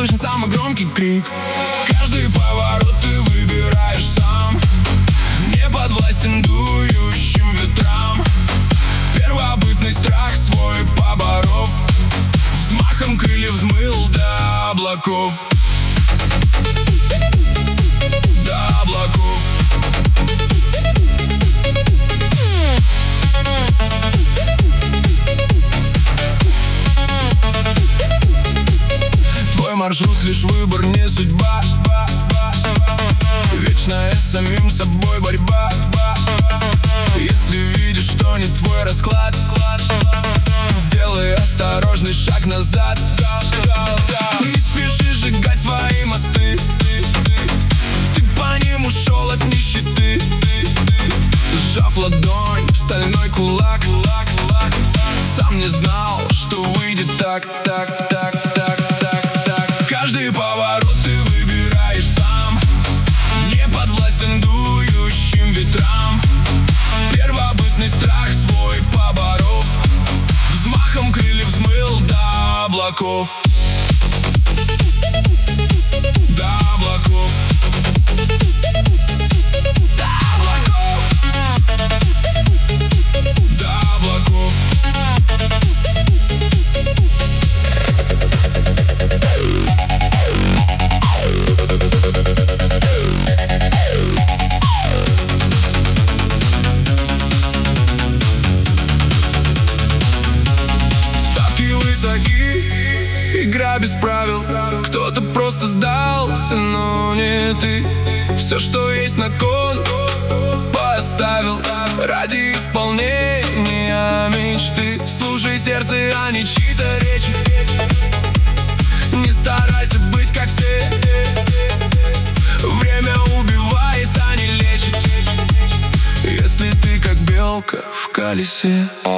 слышен самый громкий крик. Каждый поворот ты выбираешь сам, не подвластен дующим ветрам. Первобытный страх свой поборов, взмахом крыльев взмыл до облаков. До облаков. Твой маршрут лишь выбор, не судьба. Вечная с самим собой борьба. Если видишь, что не твой расклад, сделай осторожный шаг назад. Не спеши сжигать свои мосты, ты по ним ушел от нищеты. Сжав ладонь в стальной кулак, сам не знал, что выйдет так. Каждый поворот ты выбираешь сам, не подвластен дующим ветрам. Первобытный страх свой поборов, взмахом крыльев взмыл до облаков. До облаков. До облаков. До облаков. Ставки высоки, игра без правил. Кто-то просто сдался, но не ты. Все, что есть на кон, поставил ради исполнения мечты. Слушай сердце, а не чьи-то речи. Не старайся быть как все. Время убивает, а не лечит. Если ты как белка в колесе.